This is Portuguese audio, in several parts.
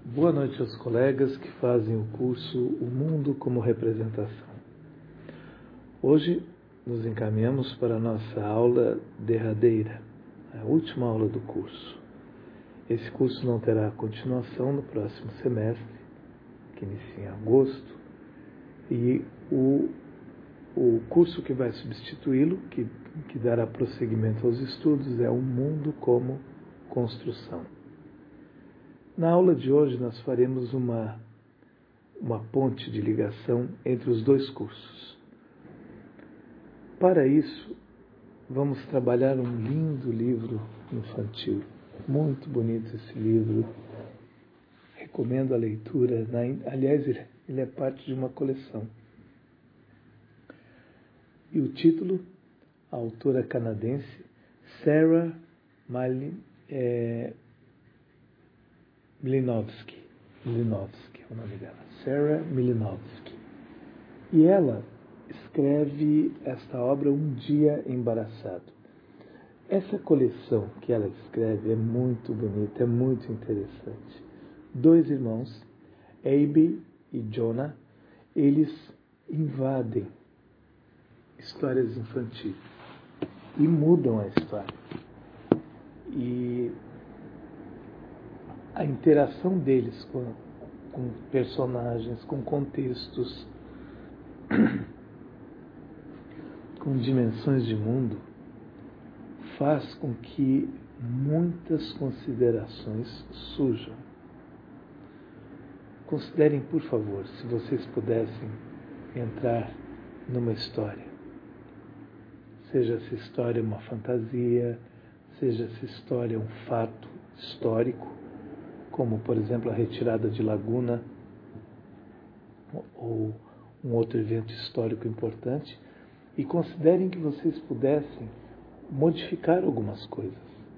Boa noite aos colegas que fazem o curso O Mundo como Representação. Hoje nos encaminhamos para a nossa aula derradeira, a última aula do curso. Esse curso não terá continuação no próximo semestre, que inicia em agosto, e o curso que vai substituí-lo, que dará prosseguimento aos estudos, é O Mundo como Construção. Na aula de hoje nós faremos uma ponte de ligação entre os dois cursos. Para isso, vamos trabalhar um lindo livro infantil. Muito bonito esse livro. Recomendo a leitura. Aliás, ele é parte de uma coleção. E o título, a autora canadense Sarah Mlinovsky é o nome dela, Sarah Mlinovsky. E ela escreve esta obra Um Dia Embaraçado. Essa coleção que ela escreve é muito bonita, é muito interessante. Dois irmãos, Abe e Jonah, eles invadem histórias infantis e mudam a história. E a interação deles com personagens, com contextos, com dimensões de mundo, faz com que muitas considerações surjam. Considerem, por favor, se vocês pudessem entrar numa história. Seja essa história uma fantasia, seja essa história um fato histórico, como, por exemplo, a retirada de Laguna, ou um outro evento histórico importante, e considerem que vocês pudessem modificar algumas coisas.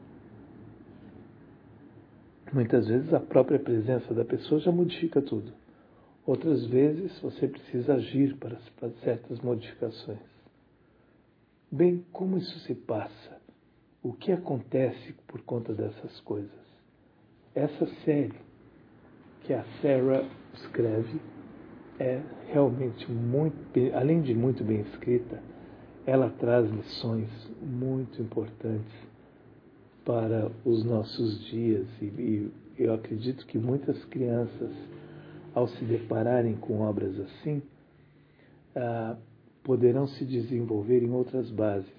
Muitas vezes a própria presença da pessoa já modifica tudo. Outras vezes você precisa agir para fazer certas modificações. Bem, como isso se passa? O que acontece por conta dessas coisas? Essa série que a Sarah escreve é realmente além de muito bem escrita, ela traz lições muito importantes para os nossos dias e eu acredito que muitas crianças, ao se depararem com obras assim, poderão se desenvolver em outras bases.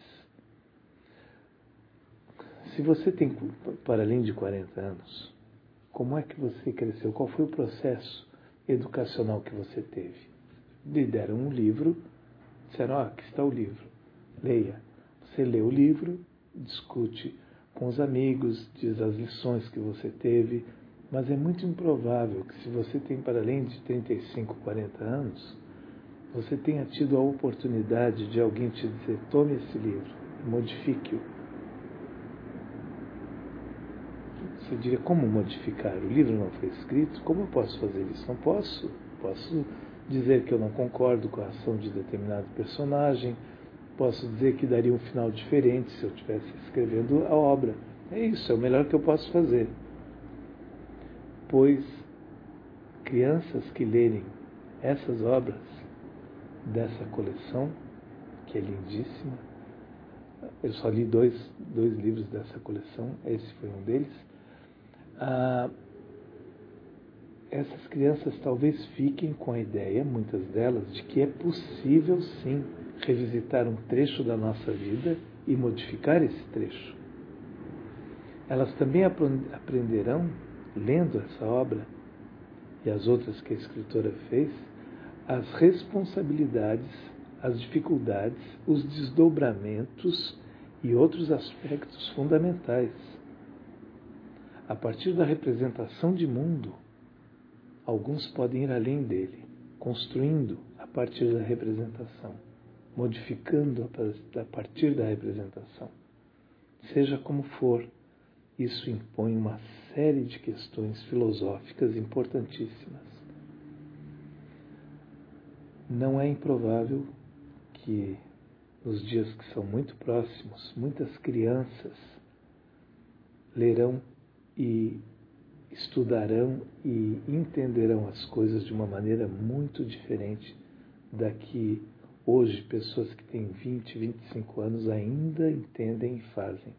Se você tem para além de 40 anos, como é que você cresceu? Qual foi o processo educacional que você teve? Lhe deram um livro, disseram, aqui está o livro, leia. Você lê o livro, discute com os amigos, diz as lições que você teve, mas é muito improvável que se você tem para além de 35, 40 anos, você tenha tido a oportunidade de alguém te dizer, tome esse livro, modifique-o. Você diria, como modificar? O livro não foi escrito, como eu posso fazer isso? Não posso. Posso dizer que eu não concordo com a ação de determinado personagem, posso dizer que daria um final diferente se eu estivesse escrevendo a obra. É isso, é o melhor que eu posso fazer. Pois crianças que lerem essas obras dessa coleção, que é lindíssima, eu só li dois livros dessa coleção, esse foi um deles, essas crianças talvez fiquem com a ideia, muitas delas, de que é possível sim revisitar um trecho da nossa vida e modificar esse trecho. Elas também aprenderão, lendo essa obra e as outras que a escritora fez, as responsabilidades, as dificuldades, os desdobramentos e outros aspectos fundamentais. A partir da representação de mundo, alguns podem ir além dele, construindo a partir da representação, modificando a partir da representação. Seja como for, isso impõe uma série de questões filosóficas importantíssimas. Não é improvável que, nos dias que são muito próximos, muitas crianças lerão e estudarão e entenderão as coisas de uma maneira muito diferente da que hoje pessoas que têm 20, 25 anos ainda entendem e fazem.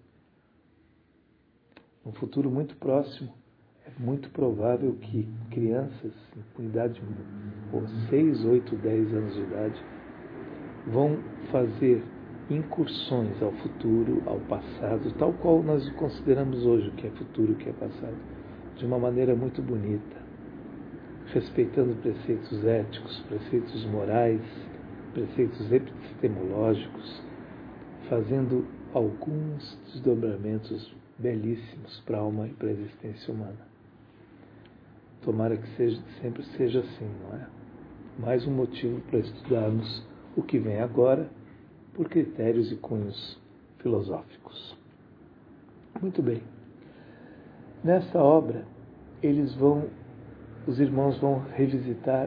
No futuro muito próximo, é muito provável que crianças com idade de 6, 8, 10 anos de idade vão fazer incursões ao futuro, ao passado, tal qual nós consideramos hoje o que é futuro, o que é passado, de uma maneira muito bonita, respeitando preceitos éticos, preceitos morais, preceitos epistemológicos, fazendo alguns desdobramentos belíssimos para a alma e para a existência humana. Tomara que sempre seja assim, não é? Mais um motivo para estudarmos o que vem agora por critérios e cunhos filosóficos. Muito bem. Nessa obra, os irmãos vão revisitar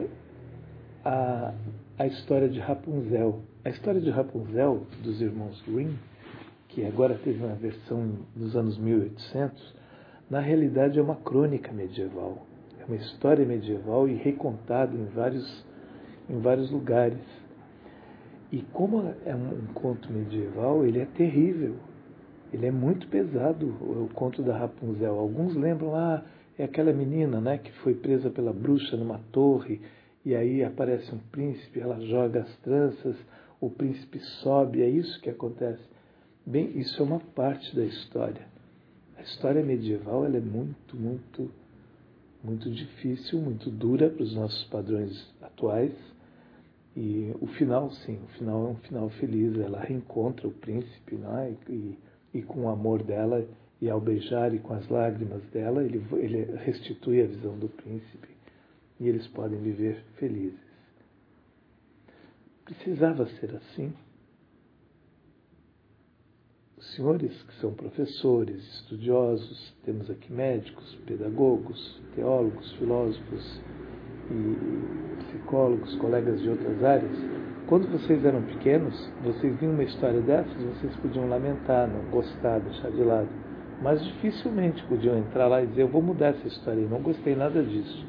a história de Rapunzel. A história de Rapunzel, dos irmãos Grimm, que agora teve uma versão dos anos 1800, na realidade é uma crônica medieval. É uma história medieval e recontada em vários lugares. E como é um conto medieval, ele é terrível. Ele é muito pesado, o conto da Rapunzel. Alguns lembram, é aquela menina, né, que foi presa pela bruxa numa torre, e aí aparece um príncipe, ela joga as tranças, o príncipe sobe, é isso que acontece. Bem, isso é uma parte da história. A história medieval ela é muito, muito, muito difícil, muito dura para os nossos padrões atuais. E o final, sim, o final é um final feliz. Ela reencontra o príncipe, né? E com o amor dela, e ao beijar e com as lágrimas dela, ele restitui a visão do príncipe e eles podem viver felizes. Precisava ser assim? Os senhores que são professores, estudiosos, temos aqui médicos, pedagogos, teólogos, filósofos e psicólogos, colegas de outras áreas, quando vocês eram pequenos, vocês viam uma história dessas, vocês podiam lamentar, não gostar, deixar de lado, mas dificilmente podiam entrar lá e dizer, eu vou mudar essa história, eu não gostei nada disso.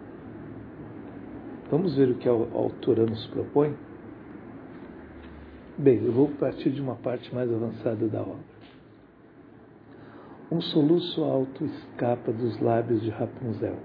Vamos ver o que a autora nos propõe? Bem, eu vou partir de uma parte mais avançada da obra. Um soluço alto escapa dos lábios de Rapunzel.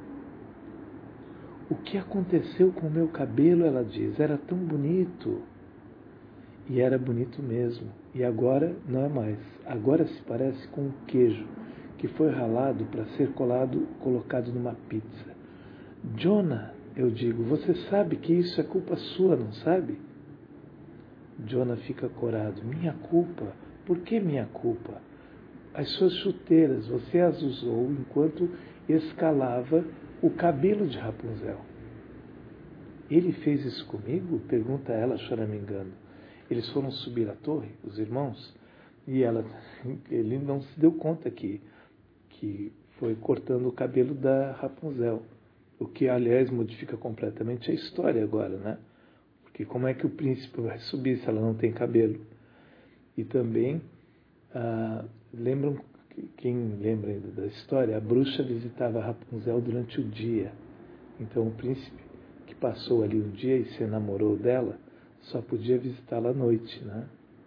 O que aconteceu com o meu cabelo, ela diz, era tão bonito. E era bonito mesmo. E agora não é mais. Agora se parece com um queijo que foi ralado para ser colocado numa pizza. Jonah, eu digo, você sabe que isso é culpa sua, não sabe? Jonah fica corado. Minha culpa? Por que minha culpa? As suas chuteiras, você as usou enquanto escalava o cabelo de Rapunzel. Ele fez isso comigo? Pergunta ela, choramingando. Eles foram subir a torre, os irmãos, e ele não se deu conta que foi cortando o cabelo da Rapunzel. O que, aliás, modifica completamente a história agora, né? Porque como é que o príncipe vai subir se ela não tem cabelo? E também, quem lembra ainda da história, a bruxa visitava a Rapunzel durante o dia. Então o príncipe, que passou ali um dia e se enamorou dela, só podia visitá-la à noite, né?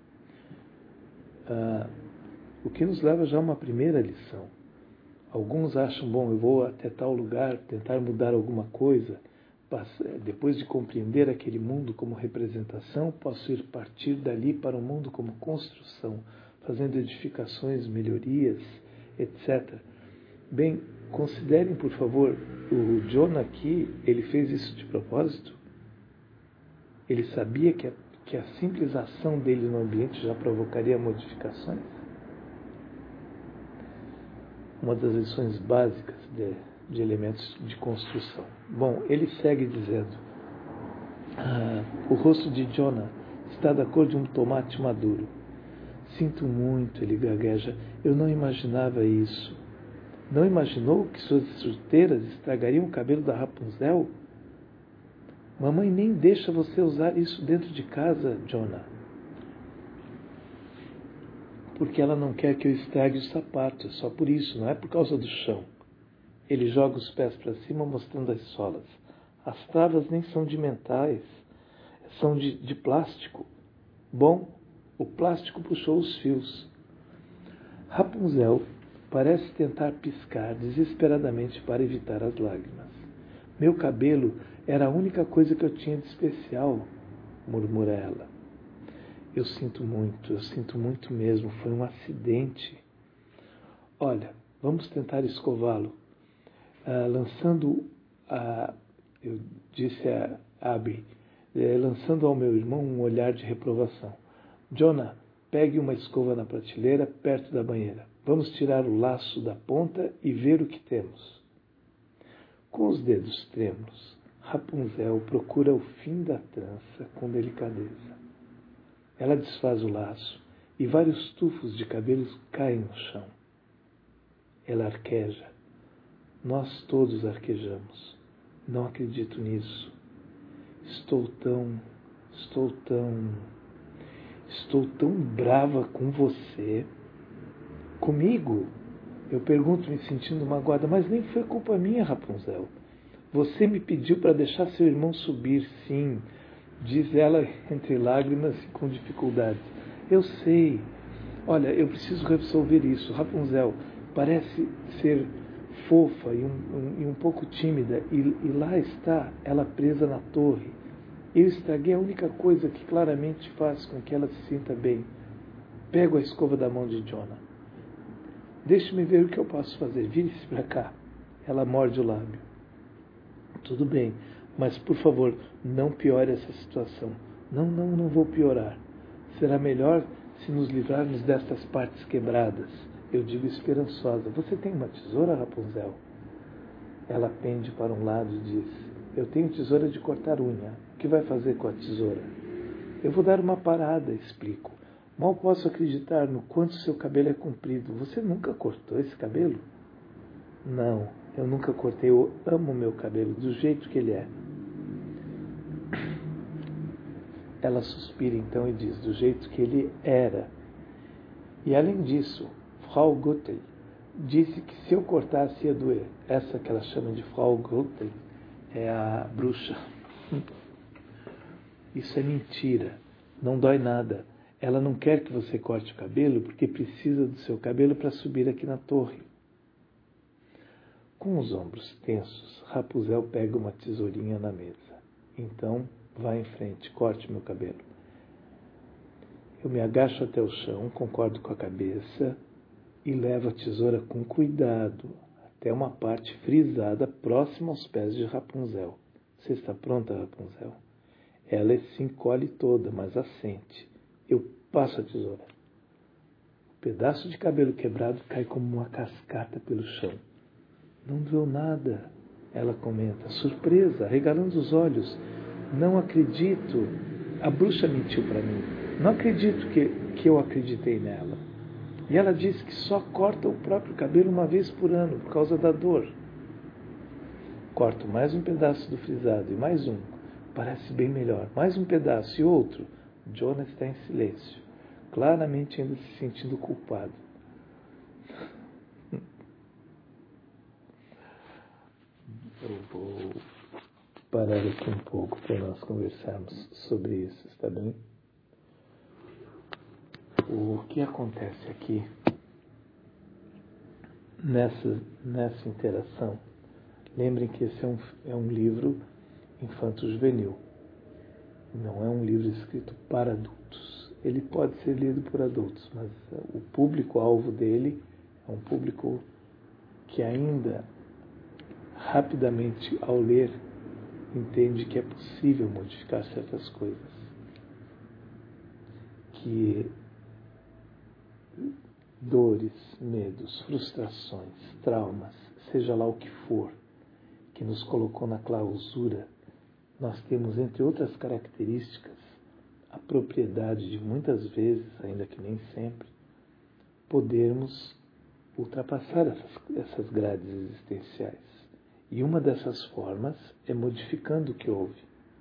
O que nos leva já a uma primeira lição. Alguns acham, bom, eu vou até tal lugar, tentar mudar alguma coisa. Depois de compreender aquele mundo como representação, posso ir partir dali para o mundo como construção, fazendo edificações, melhorias, etc. Bem, considerem, por favor, o Jonah aqui, ele fez isso de propósito? Ele sabia que a simples ação dele no ambiente já provocaria modificações? Uma das lições básicas de elementos de construção. Bom, ele segue dizendo, o rosto de Jonah está da cor de um tomate maduro. Sinto muito, ele gagueja, eu não imaginava isso. Não imaginou que suas chuteiras estragariam o cabelo da Rapunzel? Mamãe nem deixa você usar isso dentro de casa, Jonah. Porque ela não quer que eu estrague os sapatos, só por isso, não é por causa do chão. Ele joga os pés para cima, mostrando as solas. As travas nem são de metais, são de plástico. Bom, o plástico puxou os fios. Rapunzel parece tentar piscar desesperadamente para evitar as lágrimas. Meu cabelo era a única coisa que eu tinha de especial, murmura ela. Eu sinto muito mesmo, foi um acidente. Olha, vamos tentar escová-lo. Eu disse a Abby, lançando ao meu irmão um olhar de reprovação. Jonah, pegue uma escova na prateleira perto da banheira. Vamos tirar o laço da ponta e ver o que temos. Com os dedos trêmulos, Rapunzel procura o fim da trança com delicadeza. Ela desfaz o laço e vários tufos de cabelos caem no chão. Ela arqueja. Nós todos arquejamos. Não acredito nisso. Estou tão brava com você. Comigo? Eu pergunto, me sentindo magoada, mas nem foi culpa minha, Rapunzel. Você me pediu para deixar seu irmão subir, sim, diz ela entre lágrimas e com dificuldades. Eu sei. Olha, eu preciso resolver isso. Rapunzel parece ser fofa e um pouco tímida, e lá está ela presa na torre. Eu estraguei a única coisa que claramente faz com que ela se sinta bem. Pego a escova da mão de Jonah. Deixe-me ver o que eu posso fazer. Vire-se para cá. Ela morde o lábio. Tudo bem, mas por favor, não piore essa situação. Não vou piorar. Será melhor se nos livrarmos destas partes quebradas. Eu digo esperançosa. Você tem uma tesoura, Rapunzel? Ela pende para um lado e diz: eu tenho tesoura de cortar unha. O que vai fazer com a tesoura? Eu vou dar uma parada, explico. Mal posso acreditar no quanto seu cabelo é comprido. Você nunca cortou esse cabelo? Não, eu nunca cortei. Eu amo meu cabelo do jeito que ele é. Ela suspira então e diz: do jeito que ele era. E além disso, Frau Gothel disse que se eu cortasse ia doer. Essa que ela chama de Frau Gothel é a bruxa. Isso é mentira. Não dói nada. Ela não quer que você corte o cabelo porque precisa do seu cabelo para subir aqui na torre. Com os ombros tensos, Rapunzel pega uma tesourinha na mesa. Então, vá em frente, corte meu cabelo. Eu me agacho até o chão, concordo com a cabeça e levo a tesoura com cuidado até uma parte frisada próxima aos pés de Rapunzel. Você está pronta, Rapunzel? Ela se encolhe toda, mas assente. Eu passo a tesoura. O pedaço de cabelo quebrado cai como uma cascata pelo chão. Não doeu nada, ela comenta, surpresa, regalando os olhos. Não acredito. A bruxa mentiu para mim. Não acredito que eu acreditei nela. E ela disse que só corta o próprio cabelo uma vez por ano, por causa da dor. Corto mais um pedaço do frisado e mais um. Parece bem melhor. Mais um pedaço e outro. Jonah está em silêncio, claramente ainda se sentindo culpado. Eu vou parar aqui um pouco para nós conversarmos sobre isso, está bem? O que acontece aqui nessa interação? Lembrem que esse é um livro infanto-juvenil. Não é um livro escrito para adultos. Ele pode ser lido por adultos, mas o público-alvo dele é um público que ainda, rapidamente, ao ler, entende que é possível modificar certas coisas. Que dores, medos, frustrações, traumas, seja lá o que for, que nos colocou na clausura, nós temos, entre outras características, a propriedade de muitas vezes, ainda que nem sempre, podermos ultrapassar essas grades existenciais. E uma dessas formas é modificando o que houve.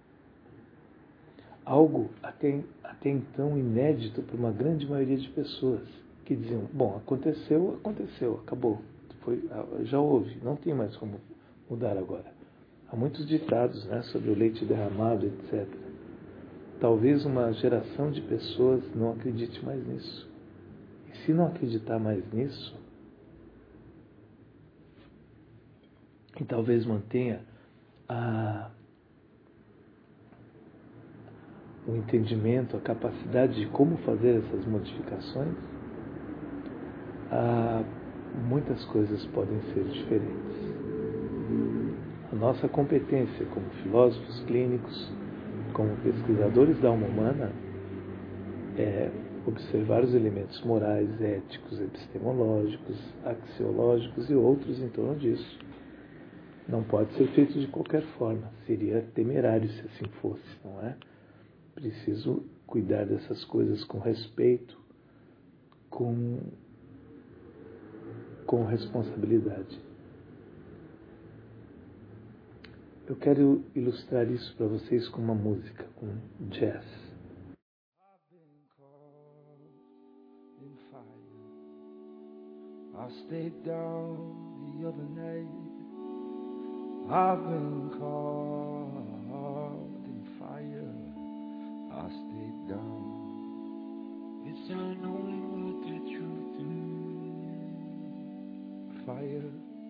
Algo até então inédito para uma grande maioria de pessoas, que diziam, bom, aconteceu, acabou. já houve, não tem mais como mudar agora. Há muitos ditados, né, sobre o leite derramado, etc. Talvez uma geração de pessoas não acredite mais nisso. E se não acreditar mais nisso, e talvez mantenha o entendimento, a capacidade de como fazer essas modificações, muitas coisas podem ser diferentes. A nossa competência como filósofos clínicos, como pesquisadores da alma humana, é observar os elementos morais, éticos, epistemológicos, axiológicos e outros em torno disso. Não pode ser feito de qualquer forma. Seria temerário se assim fosse, não é? Preciso cuidar dessas coisas com respeito, com responsabilidade. Eu quero ilustrar isso para vocês com uma música, com jazz. I stayed down the other night. I've been caught in fire. I stayed down. It's unknowing what the truth is. Fire.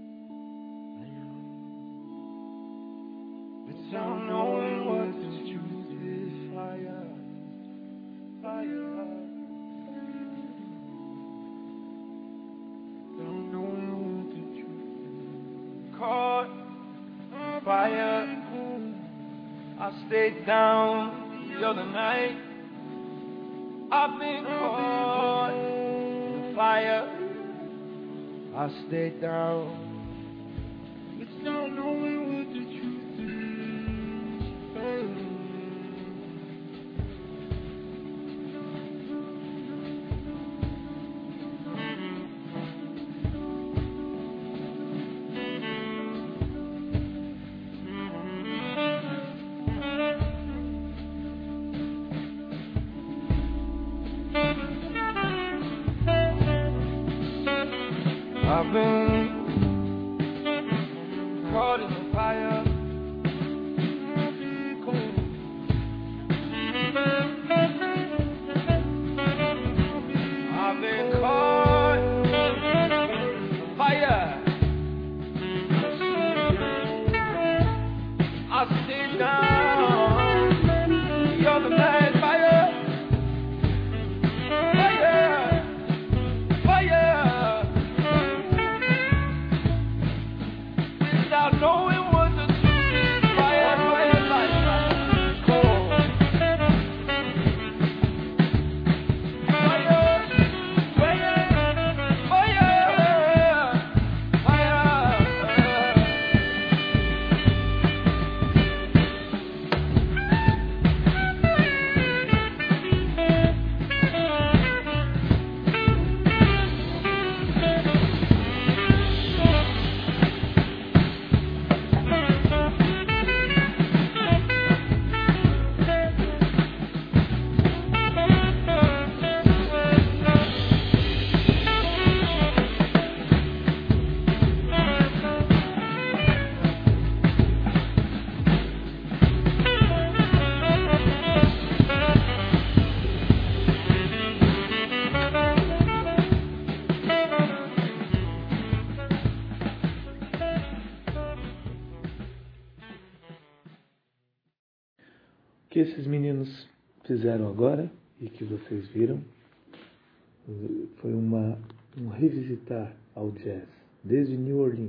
It's unknowing what the truth is. Fire. Fire. Caught on fire. I stayed down the other night. I've been caught in fire. I stayed down. It's not knowing what the truth is. I've been caught in the fire. I've been caught in the fire. I stayed down the other night. Fire, fire, fire. Without knowing what the truth is, fire, fire, fire, cold. Fire, fire, fire, fire. O que esses meninos fizeram agora, e que vocês viram, foi um revisitar ao jazz, desde New Orleans,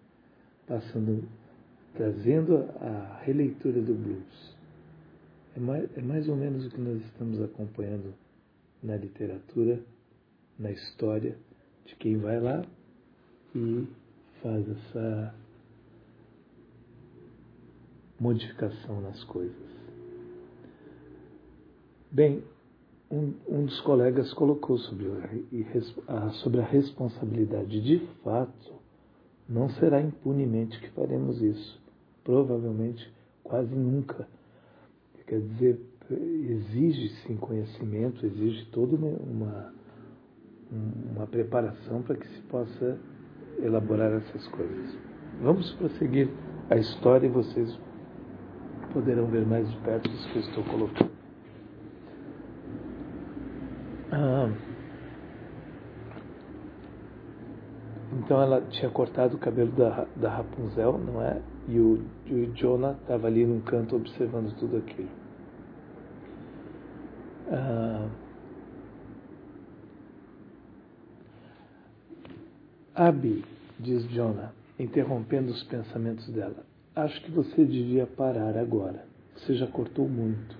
trazendo a releitura do blues. É mais ou menos o que nós estamos acompanhando na literatura, na história, de quem vai lá e faz essa modificação nas coisas. Bem, um dos colegas colocou sobre a responsabilidade. De fato, não será impunemente que faremos isso. Provavelmente, quase nunca. Quer dizer, exige-se conhecimento, exige toda uma preparação para que se possa elaborar essas coisas. Vamos prosseguir a história e vocês poderão ver mais de perto isso que eu estou colocando. Então ela tinha cortado o cabelo da Rapunzel, não é? E o Jonah estava ali num canto observando tudo aquilo. Abby, diz Jonah, interrompendo os pensamentos dela, acho que você devia parar agora. Você já cortou muito.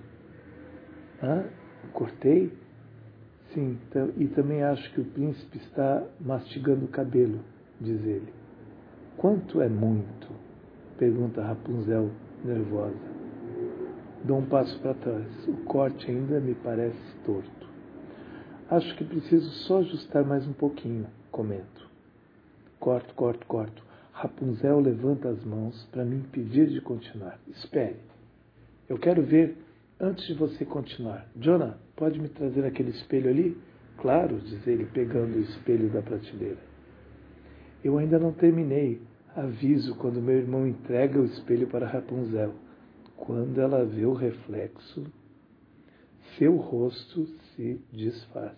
Cortei? Sim, e também acho que o príncipe está mastigando o cabelo, diz ele. Quanto é muito? Pergunta Rapunzel, nervosa. Dou um passo para trás. O corte ainda me parece torto. Acho que preciso só ajustar mais um pouquinho, comento. Corto. Rapunzel levanta as mãos para me impedir de continuar. Espere. Eu quero ver antes de você continuar. Jonah, pode me trazer aquele espelho ali? Claro, diz ele, pegando o espelho da prateleira. Eu ainda não terminei. Aviso quando meu irmão entrega o espelho para Rapunzel. Quando ela vê o reflexo, seu rosto se desfaz.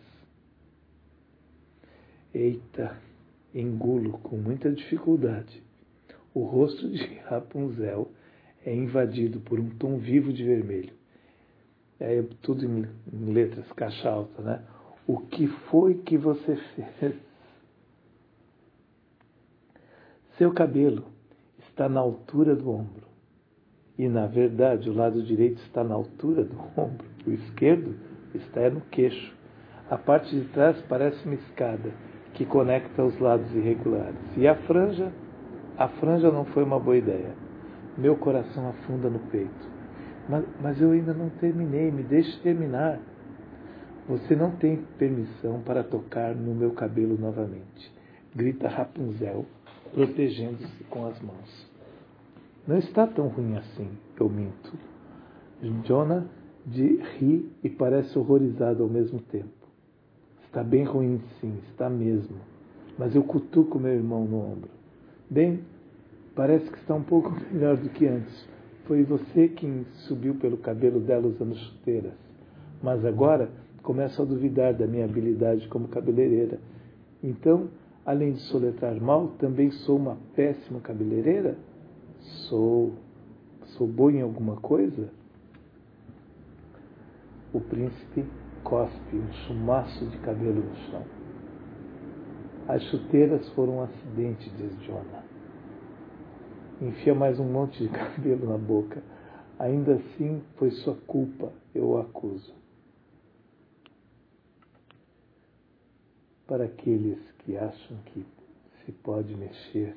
Eita, engulo com muita dificuldade. O rosto de Rapunzel é invadido por um tom vivo de vermelho. É tudo em letras, caixa alta, né? O que foi que você fez? Seu cabelo está na altura do ombro. E, na verdade, o lado direito está na altura do ombro. O esquerdo está no queixo. A parte de trás parece uma escada que conecta os lados irregulares. E a franja não foi uma boa ideia. Meu coração afunda no peito. Mas eu ainda não terminei, me deixe terminar. Você não tem permissão para tocar no meu cabelo novamente, grita Rapunzel, protegendo-se com as mãos. Não está tão ruim assim, eu minto. Jonah ri e parece horrorizado ao mesmo tempo. Está bem ruim, sim, está mesmo. Mas eu cutuco meu irmão no ombro. Bem, parece que está um pouco melhor do que antes. Foi você quem subiu pelo cabelo dela usando chuteiras. Mas agora começo a duvidar da minha habilidade como cabeleireira. Então, além de soletrar mal, também sou uma péssima cabeleireira? Sou boa em alguma coisa? O príncipe cospe um chumaço de cabelo no chão. As chuteiras foram um acidente, diz Jonah. Enfia mais um monte de cabelo na boca. Ainda assim, foi sua culpa, eu o acuso. Para aqueles que acham que se pode mexer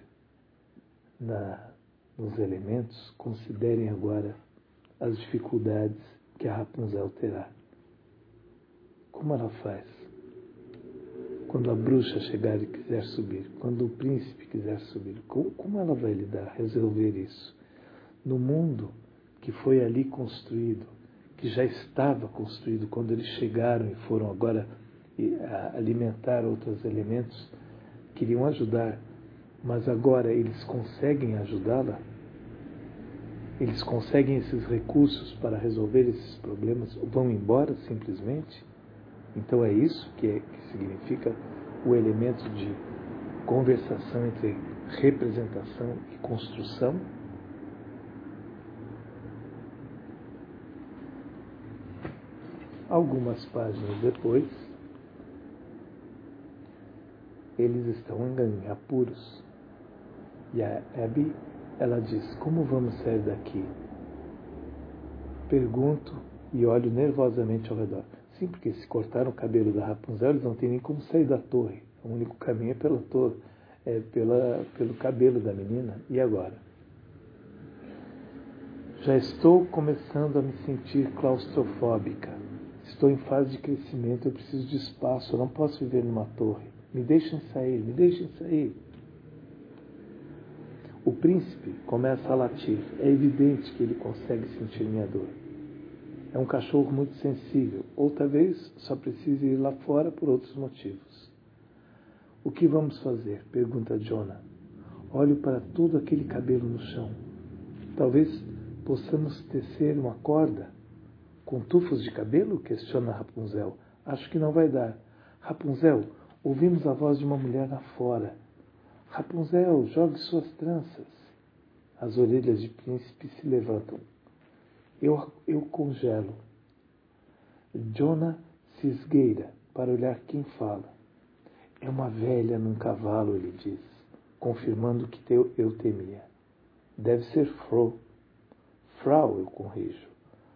nos elementos, considerem agora as dificuldades que a Rapunzel terá. Como ela faz? Quando a bruxa chegar e quiser subir, quando o príncipe quiser subir, como ela vai lidar, resolver isso? No mundo que foi ali construído, que já estava construído quando eles chegaram e foram agora alimentar outros elementos, queriam ajudar, mas agora eles conseguem ajudá-la? Eles conseguem esses recursos para resolver esses problemas? Vão embora simplesmente? Então é isso que significa o elemento de conversação entre representação e construção? Algumas páginas depois, eles estão em apuros. E a Abby, ela diz, como vamos sair daqui? Pergunto e olho nervosamente ao redor. Sim, porque se cortaram o cabelo da Rapunzel, eles não têm nem como sair da torre. O único caminho é pela torre, pelo cabelo da menina. E agora? Já estou começando a me sentir claustrofóbica. Estou em fase de crescimento, eu preciso de espaço, eu não posso viver numa torre. Me deixem sair, me deixem sair. O príncipe começa a latir. É evidente que ele consegue sentir minha dor. É um cachorro muito sensível, ou talvez só precise ir lá fora por outros motivos. O que vamos fazer? Pergunta Jonah. Olho para todo aquele cabelo no chão. Talvez possamos tecer uma corda com tufos de cabelo? Questiona Rapunzel. Acho que não vai dar. Rapunzel, ouvimos a voz de uma mulher lá fora. Rapunzel, jogue suas tranças. As orelhas de príncipe se levantam. Eu congelo. Jonah se esgueira para olhar quem fala. É uma velha num cavalo, ele diz, confirmando o que eu temia. Deve ser Frau. Frau, eu corrijo.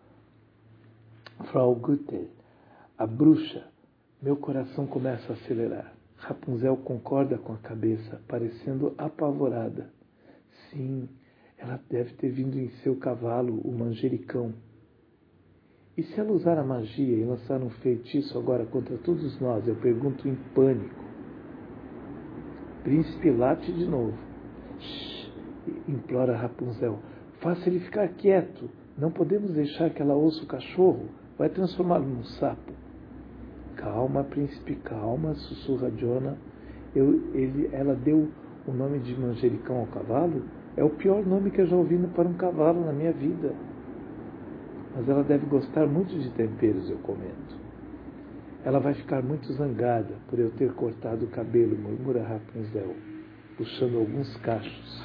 Frau Goethel, a bruxa. Meu coração começa a acelerar. Rapunzel concorda com a cabeça, parecendo apavorada. Sim, ela deve ter vindo em seu cavalo, o manjericão. E se ela usar a magia e lançar um feitiço agora contra todos nós? Eu pergunto em pânico. Príncipe late de novo. Shhh, implora Rapunzel. Faça ele ficar quieto. Não podemos deixar que ela ouça o cachorro. Vai transformá-lo num sapo. Calma, príncipe, calma, sussurra Jonah. Ela deu o nome de manjericão ao cavalo? É o pior nome que eu já ouvi para um cavalo na minha vida. Mas ela deve gostar muito de temperos, eu comento. Ela vai ficar muito zangada por eu ter cortado o cabelo, murmura Rapunzel, puxando alguns cachos.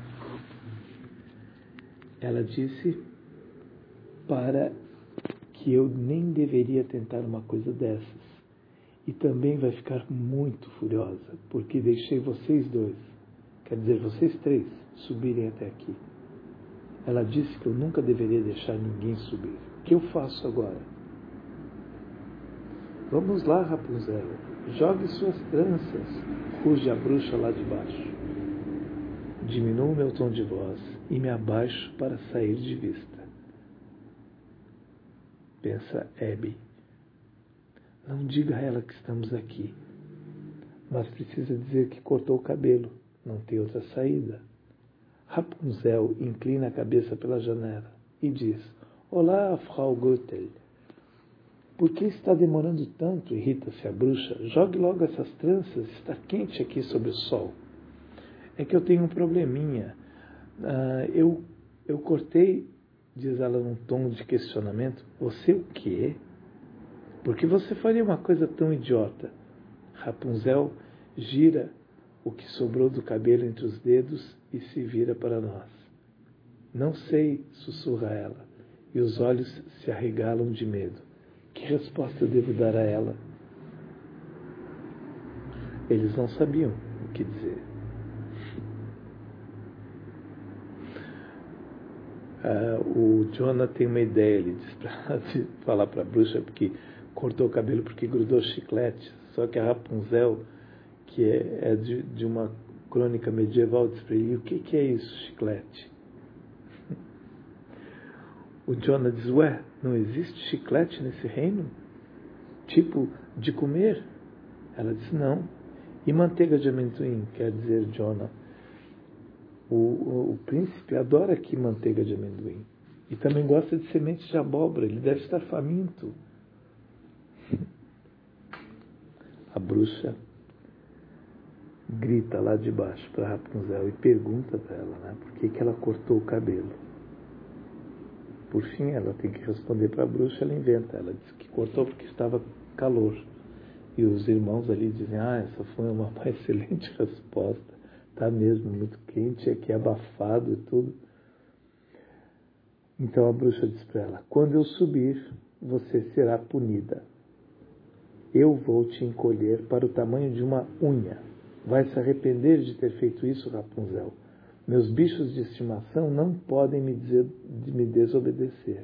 Ela disse para que eu nem deveria tentar uma coisa dessas. E também vai ficar muito furiosa, porque deixei vocês dois, quer dizer, vocês três, subirem até aqui. Ela disse que eu nunca deveria deixar ninguém subir. O que eu faço agora? Vamos lá, Rapunzel. Jogue suas tranças, ruge a bruxa lá de baixo. Diminuo meu tom de voz e me abaixo para sair de vista. Pensa Abby. Não diga a ela que estamos aqui. Mas precisa dizer que cortou o cabelo. Não tem outra saída. Rapunzel inclina a cabeça pela janela e diz: Olá, Frau Goethel. Por que está demorando tanto? Irrita-se a bruxa. Jogue logo essas tranças. Está quente aqui sob o sol. É que eu tenho um probleminha. Eu cortei, diz ela num tom de questionamento. Você o quê? Por que você faria uma coisa tão idiota? Rapunzel gira o que sobrou do cabelo entre os dedos e se vira para nós. Não sei, sussurra ela, e os olhos se arregalam de medo. Que resposta devo dar a ela? Eles não sabiam o que dizer. O Jonah tem uma ideia, ele diz para falar para a bruxa porque cortou o cabelo porque grudou chiclete. Só que a Rapunzel, que é de uma crônica medieval, diz para ele: o que é isso, chiclete? O Jonah diz: ué, não existe chiclete nesse reino? Tipo, de comer? Ela diz: não. E manteiga de amendoim, quer dizer Jonah. O príncipe adora aqui manteiga de amendoim. E também gosta de sementes de abóbora. Ele deve estar faminto. A bruxa grita lá de baixo para Rapunzel e pergunta para ela, né, por que ela cortou o cabelo. Por fim, ela tem que responder para a bruxa, ela inventa. Ela diz que cortou porque estava calor. E os irmãos ali dizem: essa foi uma excelente resposta. Está mesmo muito quente, aqui abafado e tudo. Então a bruxa diz para ela: quando eu subir, você será punida. Eu vou te encolher para o tamanho de uma unha. Vai se arrepender de ter feito isso, Rapunzel. Meus bichos de estimação não podem me desobedecer.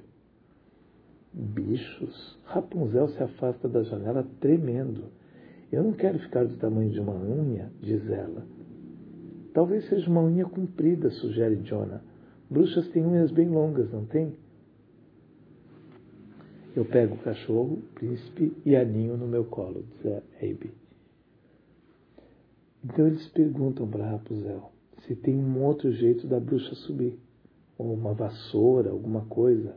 Bichos? Rapunzel se afasta da janela tremendo. Eu não quero ficar do tamanho de uma unha, diz ela. Talvez seja uma unha comprida, sugere Jonah. Bruxas têm unhas bem longas, não tem? Eu pego o cachorro, o príncipe, e aninho no meu colo, diz a Abby. Então eles perguntam para Rapunzel se tem um outro jeito da bruxa subir, ou uma vassoura, alguma coisa.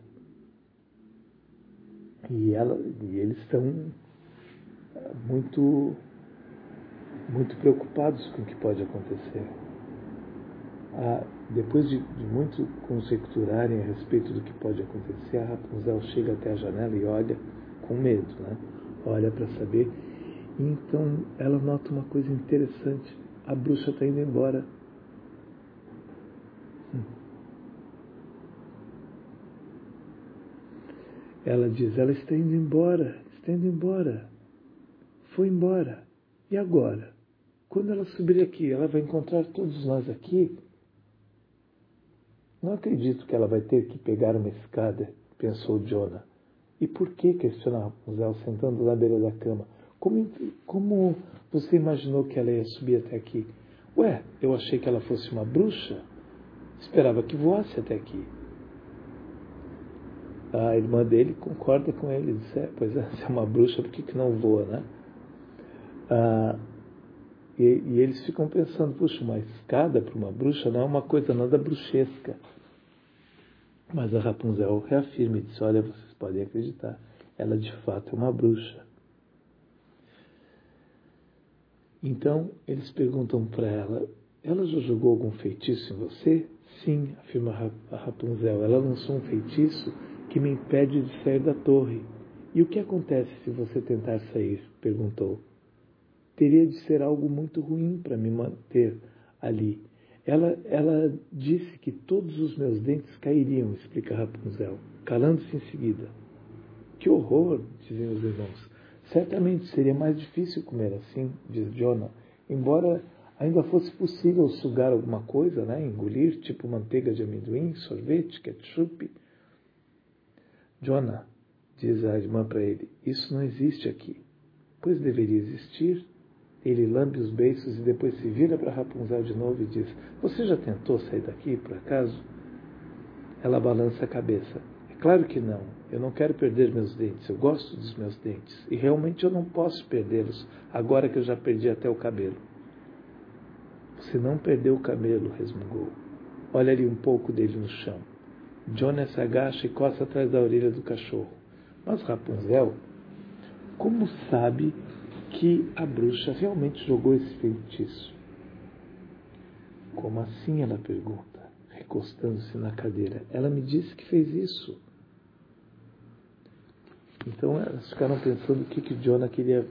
E eles estão muito muito preocupados com o que pode acontecer. Depois de muito conjecturarem a respeito do que pode acontecer, a Rapunzel chega até a janela e olha com medo, né? Olha para saber. E então ela nota uma coisa interessante. A bruxa está indo embora. Ela diz, ela está indo embora, foi embora. E agora? Quando ela subir aqui, ela vai encontrar todos nós aqui? Não acredito que ela vai ter que pegar uma escada, pensou Jonah. E por que? Questionou Rapunzel, sentando na beira da cama. Como você imaginou que ela ia subir até aqui? Ué, eu achei que ela fosse uma bruxa. Esperava que voasse até aqui. A irmã dele concorda com ele. Diz, pois é, se é uma bruxa, por que não voa, né? E eles ficam pensando, puxa, uma escada para uma bruxa não é uma coisa nada bruxesca. Mas a Rapunzel reafirma e diz, olha, vocês podem acreditar, ela de fato é uma bruxa. Então, eles perguntam para ela já jogou algum feitiço em você? Sim, afirma a Rapunzel, ela lançou um feitiço que me impede de sair da torre. E o que acontece se você tentar sair? Perguntou. Teria de ser algo muito ruim para me manter ali. Ela disse que todos os meus dentes cairiam, explica Rapunzel, calando-se em seguida. Que horror, dizem os irmãos. Certamente seria mais difícil comer assim, diz Jonah, embora ainda fosse possível sugar alguma coisa, né? Engolir, tipo manteiga de amendoim, sorvete, ketchup. Jonah, diz a irmã para ele, isso não existe aqui. Pois deveria existir. Ele lambe os beiços e depois se vira para Rapunzel de novo e diz, você já tentou sair daqui, por acaso? Ela balança a cabeça. É claro que não. Eu não quero perder meus dentes. Eu gosto dos meus dentes. E realmente eu não posso perdê-los, agora que eu já perdi até o cabelo. Você não perdeu o cabelo, resmungou. Olha ali um pouco dele no chão. Jonah se agacha e coça atrás da orelha do cachorro. Mas Rapunzel, como sabe que a bruxa realmente jogou esse feitiço? Como assim? Ela pergunta, recostando-se na cadeira. Ela me disse que fez isso. Então elas ficaram pensando o que Jonah queria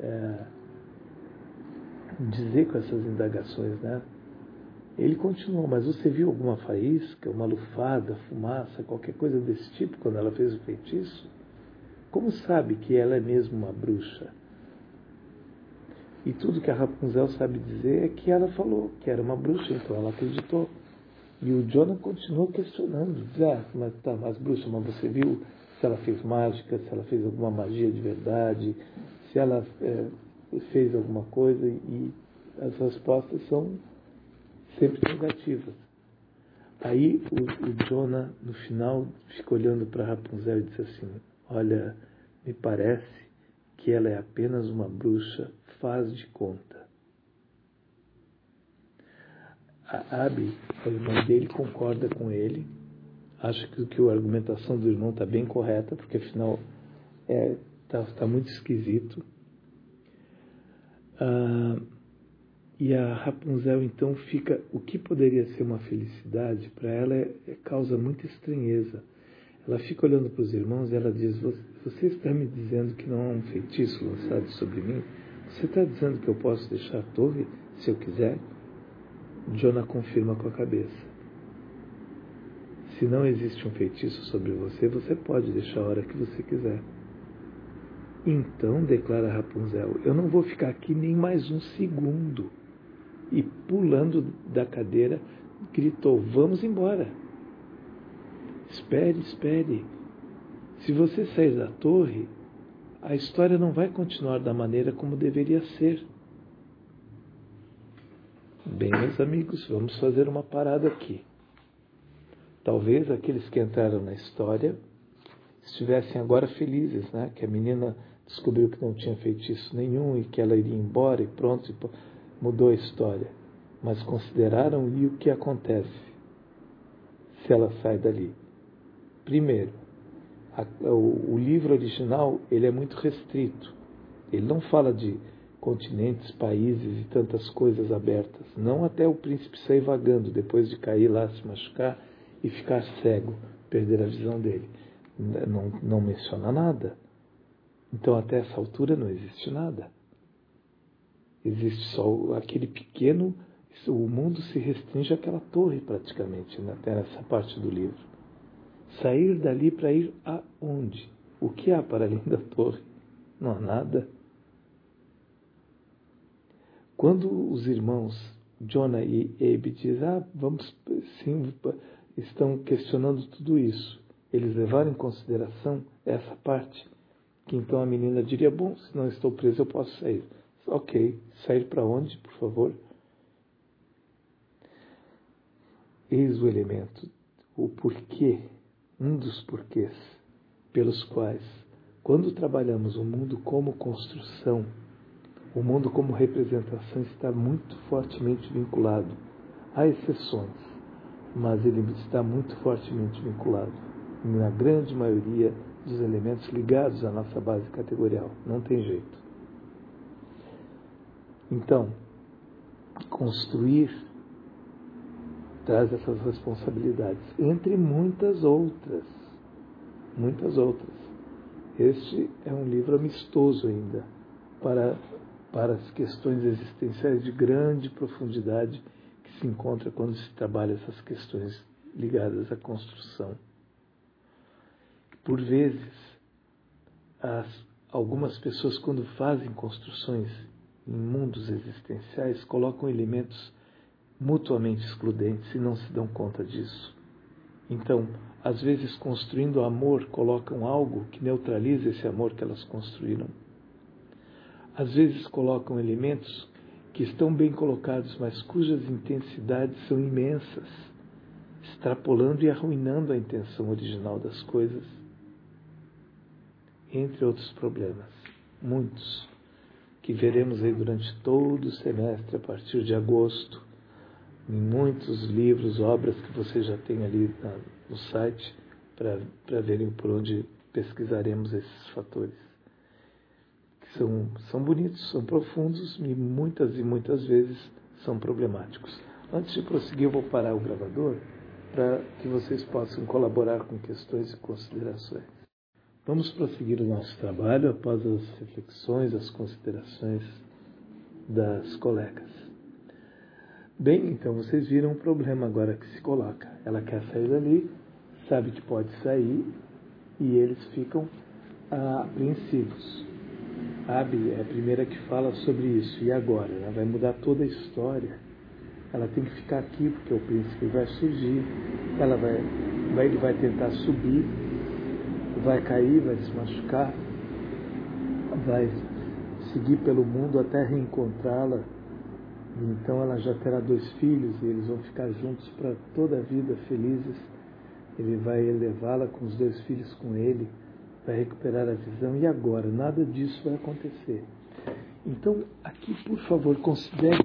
dizer com essas indagações, né? Ele continuou, mas você viu alguma faísca, uma lufada, fumaça, qualquer coisa desse tipo quando ela fez o feitiço? Como sabe que ela é mesmo uma bruxa? E tudo que a Rapunzel sabe dizer é que ela falou que era uma bruxa, então ela acreditou. E o Jonah continuou questionando, diz, mas bruxa, mas você viu se ela fez mágica, se ela fez alguma magia de verdade, se ela fez alguma coisa, e as respostas são sempre negativas. Aí o Jonah, no final, fica olhando para Rapunzel e diz assim, olha, me parece que ela é apenas uma bruxa, faz de conta. A Abby, a irmã dele, concorda com ele, acha que a argumentação do irmão está bem correta, porque afinal está muito esquisito. E a Rapunzel então fica, o que poderia ser uma felicidade, para ela causa muita estranheza. Ela fica olhando para os irmãos e ela diz, você está me dizendo que não há um feitiço lançado sobre mim? Você está dizendo que eu posso deixar a torre se eu quiser? Jonah confirma com a cabeça. Se não existe um feitiço sobre você, você pode deixar a hora que você quiser. Então, declara Rapunzel, eu não vou ficar aqui nem mais um segundo. E pulando da cadeira, gritou, vamos embora. Espere. Se você sair da torre, a história não vai continuar da maneira como deveria ser. Bem, meus amigos, vamos fazer uma parada aqui. Talvez aqueles que entraram na história estivessem agora felizes, né? Que a menina descobriu que não tinha feitiço nenhum e que ela iria embora e pronto, mudou a história. Mas consideraram e o que acontece se ela sai dali? Primeiro, o livro original ele é muito restrito. Ele não fala de continentes, países e tantas coisas abertas. Não até o príncipe sair vagando, depois de cair lá, se machucar e ficar cego, perder a visão dele. Não menciona nada. Então, até essa altura não existe nada. Existe só aquele pequeno... O mundo se restringe àquela torre, praticamente, até nessa parte do livro. Sair dali para ir aonde? O que há para além da torre? Não há nada. Quando os irmãos Jonah e Abe dizem, vamos, sim, estão questionando tudo isso, eles levaram em consideração essa parte, que então a menina diria, bom, se não estou preso eu posso sair. Ok, sair para onde, por favor? Eis o elemento, o porquê, um dos porquês pelos quais, quando trabalhamos o mundo como construção, o mundo como representação está muito fortemente vinculado. Há exceções, mas ele está muito fortemente vinculado, na grande maioria dos elementos ligados à nossa base categorial. Não tem jeito. Então, construir traz essas responsabilidades, entre muitas outras. Muitas outras. Este é um livro amistoso ainda para as questões existenciais de grande profundidade que se encontra quando se trabalha essas questões ligadas à construção. Por vezes, algumas pessoas, quando fazem construções em mundos existenciais, colocam elementos mutuamente excludentes e não se dão conta disso. Então, às vezes, construindo amor, colocam algo que neutraliza esse amor que elas construíram. Às vezes, colocam elementos que estão bem colocados, mas cujas intensidades são imensas, extrapolando e arruinando a intenção original das coisas, entre outros problemas, muitos, que veremos aí durante todo o semestre, a partir de agosto, em muitos livros, obras que você já tem ali no site, para verem por onde pesquisaremos esses fatores. Que são bonitos, são profundos e muitas vezes são problemáticos. Antes de prosseguir, eu vou parar o gravador para que vocês possam colaborar com questões e considerações. Vamos prosseguir o nosso trabalho após as reflexões, as considerações das colegas. Bem, então vocês viram o problema agora que se coloca. Ela quer sair dali, sabe que pode sair, e eles ficam apreensivos. Abby é a primeira que fala sobre isso. E agora? Ela vai mudar toda a história. Ela tem que ficar aqui porque o príncipe vai surgir. Ele vai tentar subir, vai cair, vai se machucar, vai seguir pelo mundo até reencontrá-la. Então ela já terá 2 filhos e eles vão ficar juntos para toda a vida, felizes. Ele vai levá-la com os 2 filhos com ele, vai recuperar a visão. E agora? Nada disso vai acontecer. Então, aqui, por favor, considerem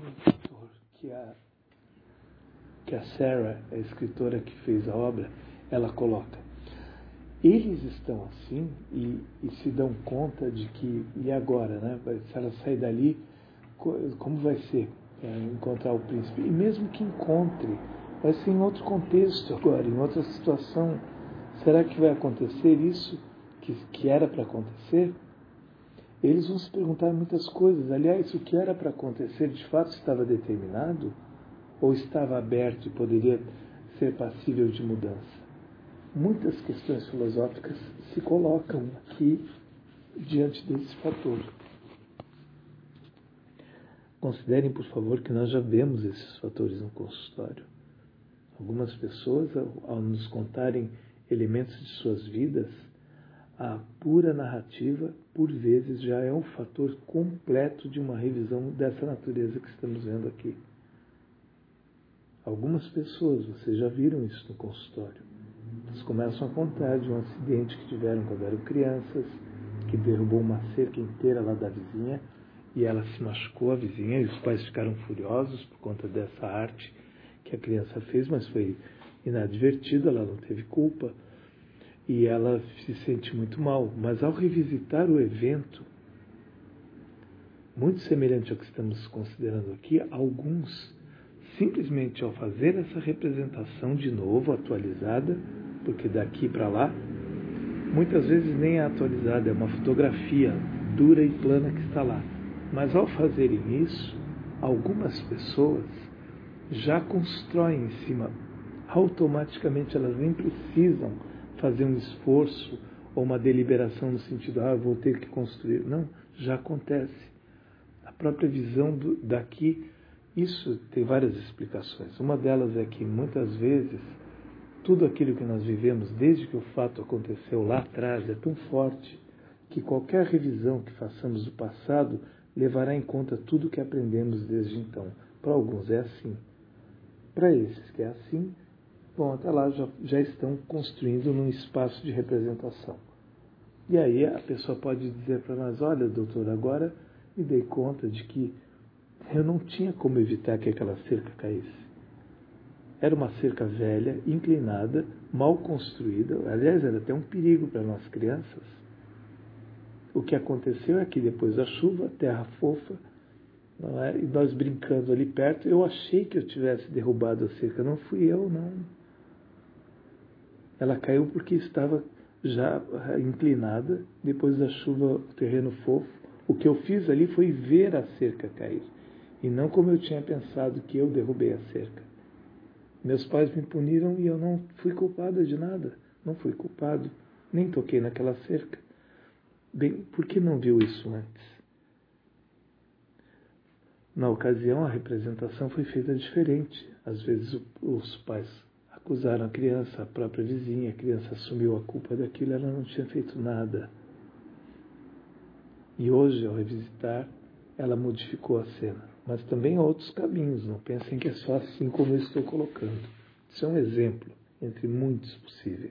que a Sarah, a escritora que fez a obra, ela coloca. Eles estão assim e se dão conta de que, e agora, né? Se ela sair dali, como vai ser encontrar o príncipe? E mesmo que encontre, vai ser em outro contexto agora, em outra situação. Será que vai acontecer isso que era para acontecer? Eles vão se perguntar muitas coisas. Aliás, o que era para acontecer de fato estava determinado? Ou estava aberto e poderia ser passível de mudança? Muitas questões filosóficas se colocam aqui diante desse fator. Considerem, por favor, que nós já vemos esses fatores no consultório. Algumas pessoas, ao nos contarem elementos de suas vidas, a pura narrativa, por vezes, já é um fator completo de uma revisão dessa natureza que estamos vendo aqui. Algumas pessoas, vocês já viram isso no consultório. Eles começam a contar de um acidente que tiveram quando eram crianças, que derrubou uma cerca inteira lá da vizinha, e ela se machucou, a vizinha, e os pais ficaram furiosos por conta dessa arte que a criança fez, mas foi inadvertida, ela não teve culpa, e ela se sente muito mal. Mas ao revisitar o evento, muito semelhante ao que estamos considerando aqui, alguns, simplesmente ao fazer essa representação de novo, atualizada, porque daqui para lá, muitas vezes nem é atualizada, é uma fotografia dura e plana que está lá. Mas ao fazerem isso, algumas pessoas já constroem em cima. Automaticamente elas nem precisam fazer um esforço ou uma deliberação no sentido, vou ter que construir. Não, já acontece. A própria visão daqui, isso tem várias explicações. Uma delas é que muitas vezes tudo aquilo que nós vivemos desde que o fato aconteceu lá atrás é tão forte que qualquer revisão que façamos do passado levará em conta tudo que aprendemos desde então. Para alguns é assim. Para esses que é assim, bom, até lá já estão construindo num espaço de representação. E aí a pessoa pode dizer para nós, olha, doutor, agora me dei conta de que eu não tinha como evitar que aquela cerca caísse. Era uma cerca velha, inclinada, mal construída. Aliás, era até um perigo para nós crianças. O que aconteceu é que depois da chuva, terra fofa, não é? E nós brincando ali perto, eu achei que eu tivesse derrubado a cerca. Não fui eu, não. Ela caiu porque estava já inclinada, depois da chuva, o terreno fofo. O que eu fiz ali foi ver a cerca cair, e não como eu tinha pensado que eu derrubei a cerca. Meus pais me puniram e eu não fui culpada de nada. Não fui culpado, nem toquei naquela cerca. Bem, por que não viu isso antes? Na ocasião, a representação foi feita diferente. Às vezes os pais acusaram a criança, a própria vizinha, a criança assumiu a culpa daquilo, ela não tinha feito nada. E hoje, ao revisitar, ela modificou a cena. Mas também há outros caminhos, não pensem que é só assim como eu estou colocando. Isso é um exemplo entre muitos possíveis.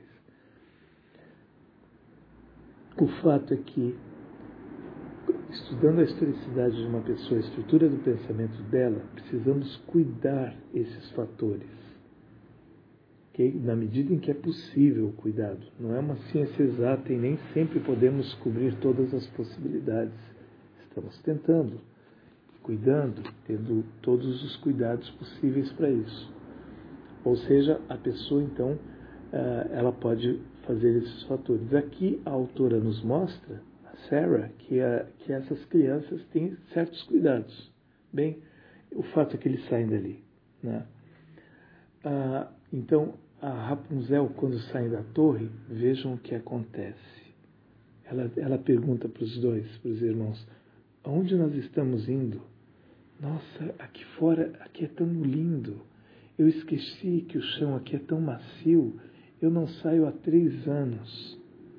O fato é que, estudando a historicidade de uma pessoa, a estrutura do pensamento dela, precisamos cuidar esses fatores. Okay? Na medida em que é possível o cuidado. Não é uma ciência exata e nem sempre podemos cobrir todas as possibilidades. Estamos tentando, cuidando, tendo todos os cuidados possíveis para isso. Ou seja, a pessoa, então, ela pode fazer esses fatores. Aqui a autora nos mostra, a Sarah, que essas crianças têm certos cuidados. Bem, o fato é que eles saem dali, né? Então, a Rapunzel, quando saem da torre, vejam o que acontece. Ela pergunta para os dois, para os irmãos, aonde nós estamos indo? Nossa, aqui fora, aqui é tão lindo. Eu esqueci que o chão aqui é tão macio. Eu não saio há 3 anos.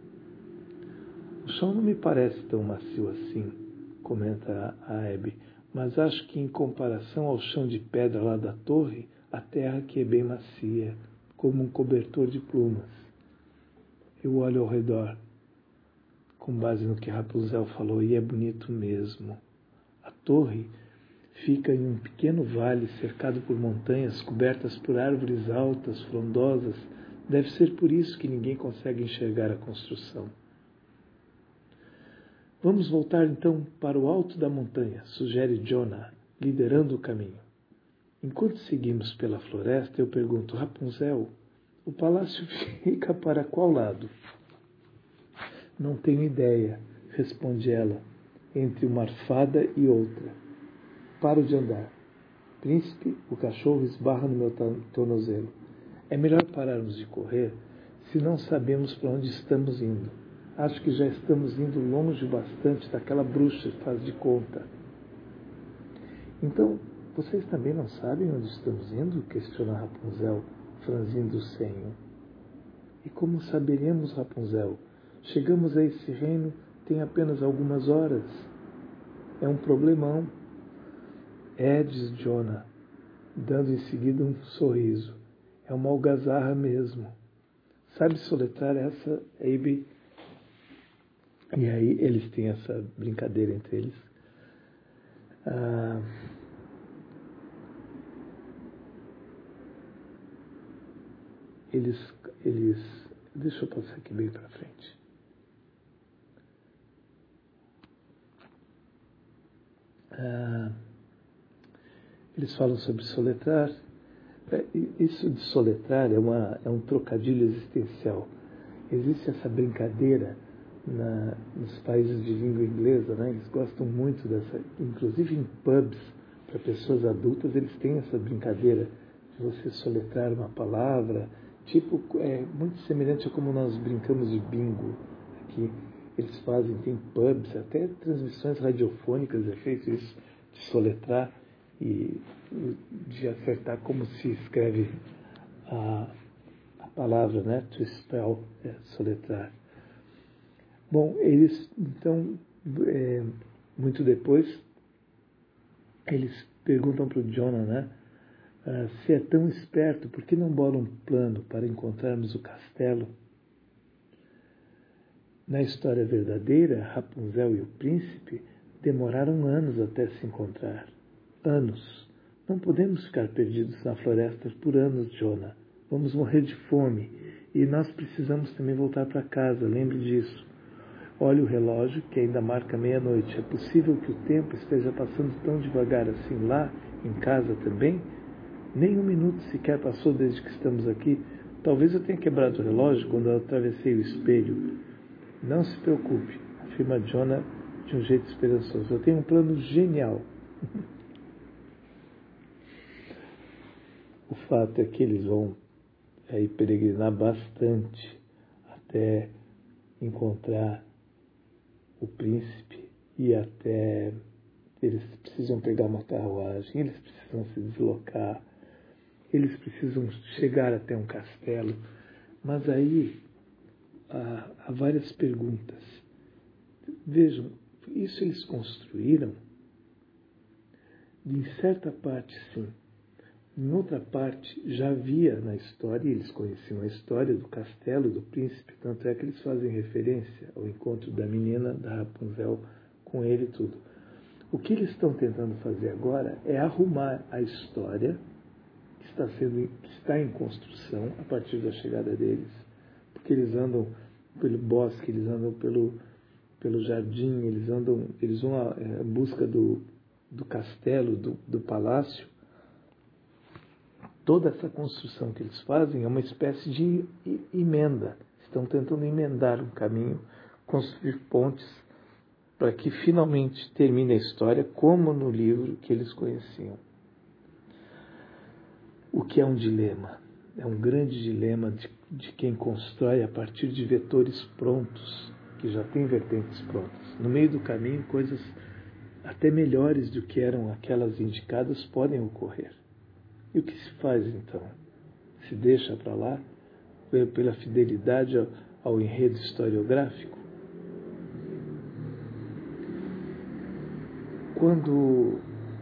O chão não me parece tão macio assim, comenta a Abby, mas acho que em comparação ao chão de pedra lá da torre, a terra aqui é bem macia, como um cobertor de plumas. Eu olho ao redor, com base no que Rapunzel falou, e é bonito mesmo. A torre fica em um pequeno vale cercado por montanhas cobertas por árvores altas, frondosas. Deve ser por isso que ninguém consegue enxergar a construção. Vamos voltar então para o alto da montanha, sugere Jonah, liderando o caminho. Enquanto seguimos pela floresta, eu pergunto, Rapunzel, o palácio fica para qual lado? Não tenho ideia, responde ela, entre uma arfada e outra. Paro de andar. Príncipe, o cachorro esbarra no meu tornozelo. É melhor pararmos de correr se não sabemos para onde estamos indo. Acho que já estamos indo longe bastante daquela bruxa, faz de conta. Então, vocês também não sabem onde estamos indo? Questiona Rapunzel, franzindo o senho. E como saberemos, Rapunzel? Chegamos a esse reino tem apenas algumas horas. É um problemão. Diz Jonah, dando em seguida um sorriso. É uma algazarra mesmo. Sabe soletrar essa, Abby? E aí eles têm essa brincadeira entre eles. Eles... Deixa eu passar aqui bem para frente. Eles falam sobre soletrar. Isso de soletrar é um trocadilho existencial. Existe essa brincadeira nos países de língua inglesa, né? Eles gostam muito dessa, inclusive em pubs, para pessoas adultas, eles têm essa brincadeira de você soletrar uma palavra, tipo, é muito semelhante a como nós brincamos de bingo aqui. Eles fazem, tem pubs, até transmissões radiofônicas é feito isso, de soletrar e de acertar como se escreve a palavra, né? To spell, soletrar. Bom, eles, então, muito depois, eles perguntam para o Jonah, né? Se é tão esperto, por que não bola um plano para encontrarmos o castelo? Na história verdadeira, Rapunzel e o príncipe demoraram anos até se encontrar. Anos. Não podemos ficar perdidos na floresta por anos, Jonah. Vamos morrer de fome. E nós precisamos também voltar para casa, lembre disso. Olhe o relógio, que ainda marca meia-noite. É possível que o tempo esteja passando tão devagar assim lá, em casa também? Nem um minuto sequer passou desde que estamos aqui. Talvez eu tenha quebrado o relógio quando eu atravessei o espelho. Não se preocupe, afirma Jonah de um jeito esperançoso. Eu tenho um plano genial. O fato é que eles vão peregrinar bastante até encontrar o príncipe e até eles precisam pegar uma carruagem, eles precisam se deslocar, eles precisam chegar até um castelo. Mas aí há várias perguntas. Vejam, isso eles construíram? Em certa parte, sim. Em outra parte, já havia na história, e eles conheciam a história do castelo, do príncipe, tanto é que eles fazem referência ao encontro da menina, da Rapunzel, com ele e tudo. O que eles estão tentando fazer agora é arrumar a história que está em construção a partir da chegada deles, porque eles andam pelo bosque, eles andam pelo jardim, eles vão em busca do castelo, do palácio. Toda essa construção que eles fazem é uma espécie de emenda. Estão tentando emendar um caminho, construir pontes para que finalmente termine a história como no livro que eles conheciam. O que é um dilema? É um grande dilema de quem constrói a partir de vetores prontos, que já tem vertentes prontas. No meio do caminho, coisas até melhores do que eram aquelas indicadas podem ocorrer. E o que se faz então? Se deixa para lá pela fidelidade ao enredo historiográfico? Quando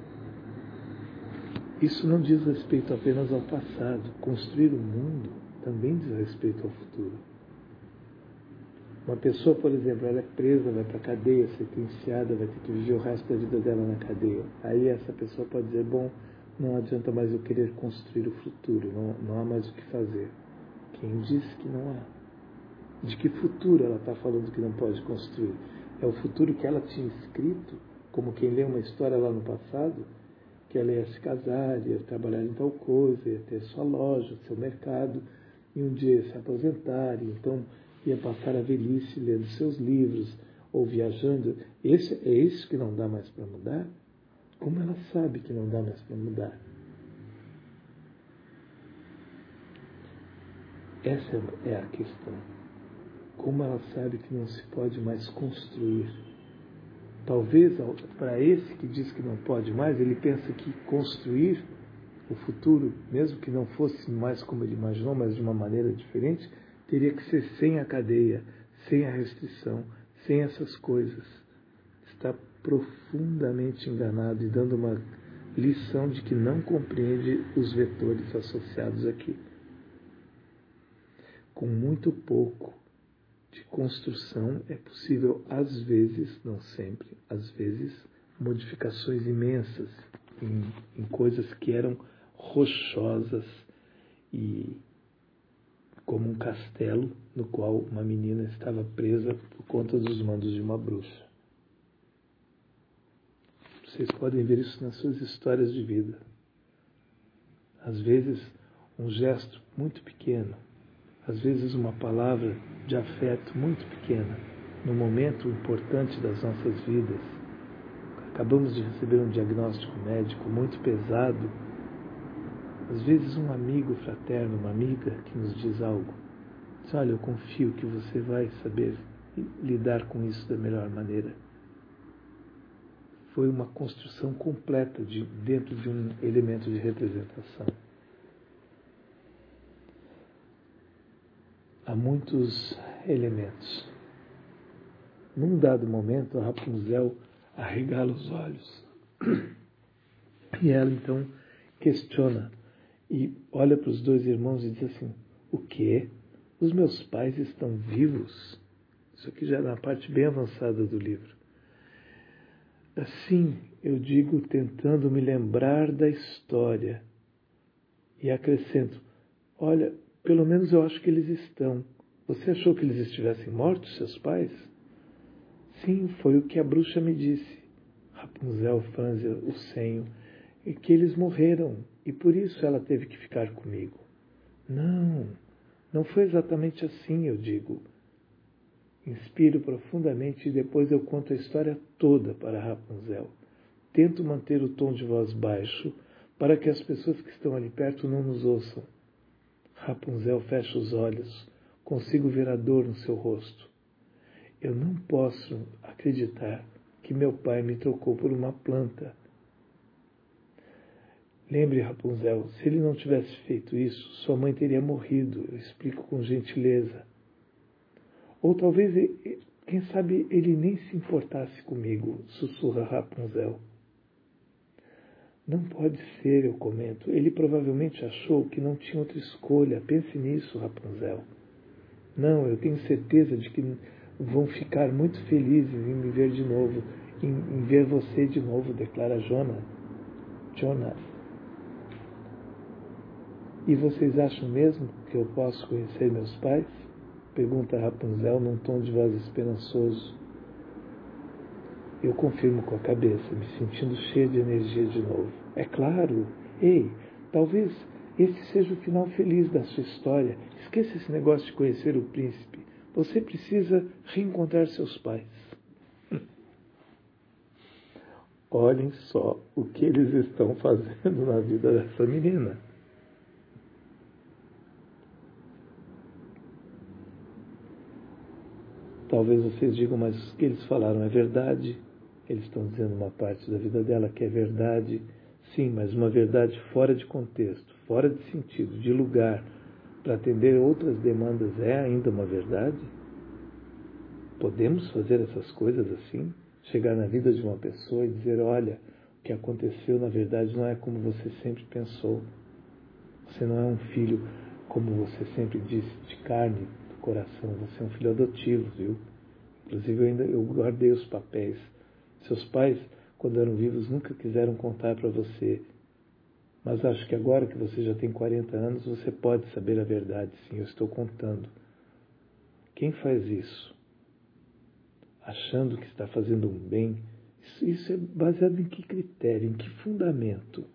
isso não diz respeito apenas ao passado, construir o mundo também diz respeito ao futuro. Uma pessoa, por exemplo, ela é presa, vai para a cadeia, sentenciada, vai ter que viver o resto da vida dela na cadeia. Aí essa pessoa pode dizer, bom, não adianta mais eu querer construir o futuro, não há mais o que fazer. Quem disse que não há? De que futuro ela está falando que não pode construir? É o futuro que ela tinha escrito, como quem lê uma história lá no passado, que ela ia se casar, ia trabalhar em tal coisa, ia ter sua loja, seu mercado, e um dia ia se aposentar, e então ia passar a velhice lendo seus livros ou viajando. É isso que não dá mais para mudar? Como ela sabe que não dá mais para mudar? Essa é a questão. Como ela sabe que não se pode mais construir? Talvez, para esse que diz que não pode mais, ele pensa que construir o futuro, mesmo que não fosse mais como ele imaginou, mas de uma maneira diferente, teria que ser sem a cadeia, sem a restrição, sem essas coisas. Está profundamente enganado e dando uma lição de que não compreende os vetores associados aqui. Com muito pouco de construção é possível, às vezes, não sempre, às vezes, modificações imensas em coisas que eram rochosas e como um castelo no qual uma menina estava presa por conta dos mandos de uma bruxa. Vocês podem ver isso nas suas histórias de vida. Às vezes, um gesto muito pequeno, às vezes uma palavra de afeto muito pequena, num momento importante das nossas vidas. Acabamos de receber um diagnóstico médico muito pesado. Às vezes um amigo fraterno, uma amiga que nos diz algo. Diz, olha, eu confio que você vai saber lidar com isso da melhor maneira. Foi uma construção completa dentro de um elemento de representação. Há muitos elementos. Num dado momento, a Rapunzel arregala os olhos. E ela, então, questiona e olha para os dois irmãos e diz assim, o quê? Os meus pais estão vivos? Isso aqui já é na parte bem avançada do livro. Assim, eu digo tentando me lembrar da história. E acrescento, olha, pelo menos eu acho que eles estão. Você achou que eles estivessem mortos, seus pais? Sim, foi o que a bruxa me disse. Rapunzel franze o senho. E que eles morreram, e por isso ela teve que ficar comigo. Não foi exatamente assim, eu digo. Inspiro profundamente e depois eu conto a história toda para Rapunzel. Tento manter o tom de voz baixo para que as pessoas que estão ali perto não nos ouçam. Rapunzel fecha os olhos. Consigo ver a dor no seu rosto. Eu não posso acreditar que meu pai me trocou por uma planta. Lembre, Rapunzel, se ele não tivesse feito isso, sua mãe teria morrido. Eu explico com gentileza. Ou talvez, quem sabe, ele nem se importasse comigo, sussurra Rapunzel. Não pode ser, eu comento. Ele provavelmente achou que não tinha outra escolha. Pense nisso, Rapunzel. Não, eu tenho certeza de que vão ficar muito felizes em me ver de novo, em ver você de novo, declara Jonah. E vocês acham mesmo que eu posso conhecer meus pais? Pergunta Rapunzel num tom de voz esperançoso. Eu confirmo com a cabeça, me sentindo cheia de energia de novo. É claro! Ei, talvez esse seja o final feliz da sua história. Esqueça esse negócio de conhecer o príncipe. Você precisa reencontrar seus pais. Olhem só o que eles estão fazendo na vida dessa menina. Talvez vocês digam, mas o que eles falaram é verdade? Eles estão dizendo uma parte da vida dela que é verdade. Sim, mas uma verdade fora de contexto, fora de sentido, de lugar, para atender outras demandas é ainda uma verdade? Podemos fazer essas coisas assim? Chegar na vida de uma pessoa e dizer, olha, o que aconteceu na verdade não é como você sempre pensou. Você não é um filho, como você sempre disse, de carne, do coração. Você é um filho adotivo, viu? Inclusive eu guardei os papéis. Seus pais, quando eram vivos, nunca quiseram contar para você. Mas acho que agora que você já tem 40 anos, você pode saber a verdade. Sim, eu estou contando. Quem faz isso? Achando que está fazendo um bem? Isso é baseado em que critério, em que fundamento?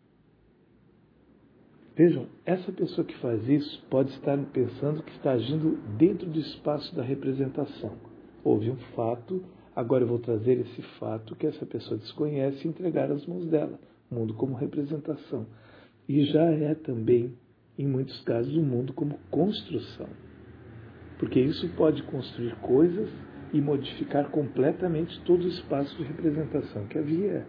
Vejam, essa pessoa que faz isso pode estar pensando que está agindo dentro do espaço da representação. Houve um fato, agora eu vou trazer esse fato que essa pessoa desconhece e entregar às mãos dela. O mundo como representação. E já é também, em muitos casos, o mundo como construção. Porque isso pode construir coisas e modificar completamente todo o espaço de representação que havia.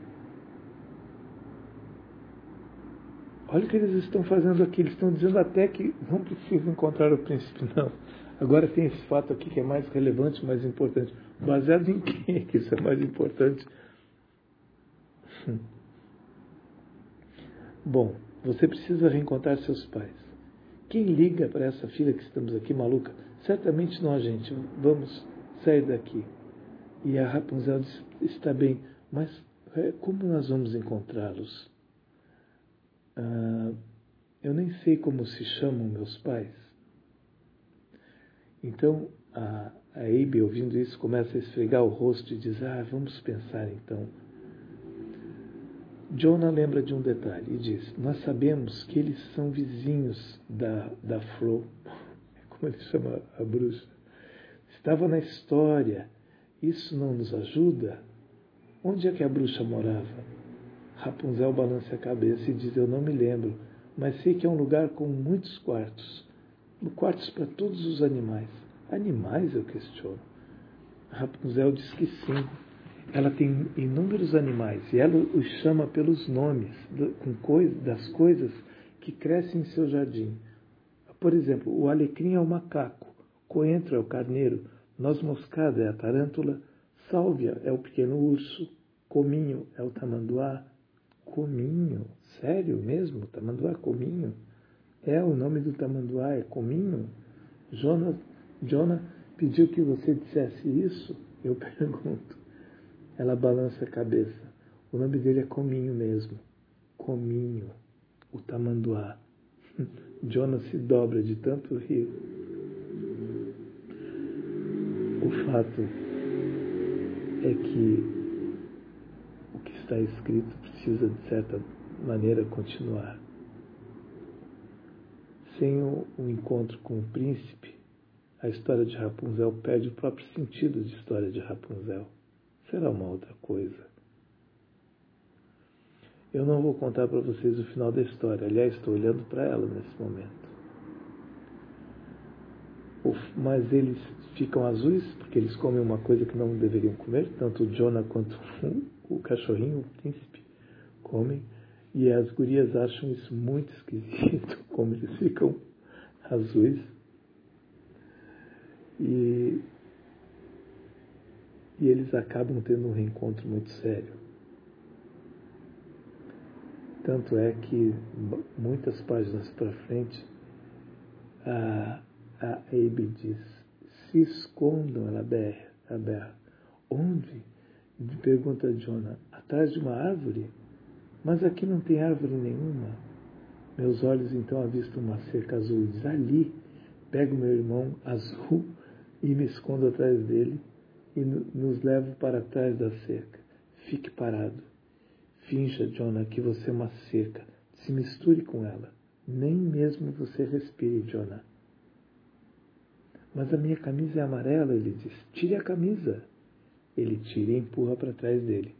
Olha o que eles estão fazendo aqui. Eles estão dizendo até que não precisa encontrar o príncipe, não. Agora tem esse fato aqui que é mais relevante, mais importante. Baseado em quem que isso é mais importante? Bom, você precisa reencontrar seus pais. Quem liga para essa filha que estamos aqui, maluca? Certamente não a gente. Vamos sair daqui. E a Rapunzel diz, está bem, mas como nós vamos encontrá-los? Eu nem sei como se chamam meus pais. Então, a Abby, ouvindo isso, começa a esfregar o rosto e diz, vamos pensar então. Jonah lembra de um detalhe e diz: nós sabemos que eles são vizinhos da Fro, como ele chama a bruxa. Estava na história. Isso não nos ajuda? Onde é que a bruxa morava? Rapunzel balança a cabeça e diz: eu não me lembro, mas sei que é um lugar com muitos quartos. Quartos para todos os animais. Animais? Eu questiono. Rapunzel diz que sim. Ela tem inúmeros animais e ela os chama pelos nomes das coisas que crescem em seu jardim. Por exemplo, o alecrim é o macaco, coentro é o carneiro, noz moscada é a tarântula, sálvia é o pequeno urso, cominho é o tamanduá. Cominho? Sério mesmo? Tamanduá, cominho? O nome do tamanduá é cominho? Jonah pediu que você dissesse isso? Eu pergunto. Ela balança a cabeça. O nome dele é Cominho mesmo. Cominho, o tamanduá. Jonah se dobra de tanto rir. O fato é que o que está escrito precisa, de certa maneira, continuar. Sem o encontro com o príncipe, a história de Rapunzel perde o próprio sentido de história de Rapunzel. Será uma outra coisa. Eu não vou contar para vocês o final da história. Aliás, estou olhando para ela nesse momento. Mas eles ficam azuis porque eles comem uma coisa que não deveriam comer. Tanto o Jonah quanto o cachorrinho, o príncipe, comem. E as gurias acham isso muito esquisito, como eles ficam azuis. E eles acabam tendo um reencontro muito sério. Tanto é que, muitas páginas para frente, a Abby diz: se escondam, ela berra. Onde? Pergunta Jonah. Atrás de uma árvore? Mas aqui não tem árvore nenhuma. Meus olhos então avistam uma cerca azul e diz: ali. Pego meu irmão azul e me escondo atrás dele e nos levo para trás da cerca. Fique parado. Finja, Jonah, que você é uma cerca. Se misture com ela. Nem mesmo você respire, Jonah. Mas a minha camisa é amarela, ele diz. Tire a camisa. Ele tira e empurra para trás dele.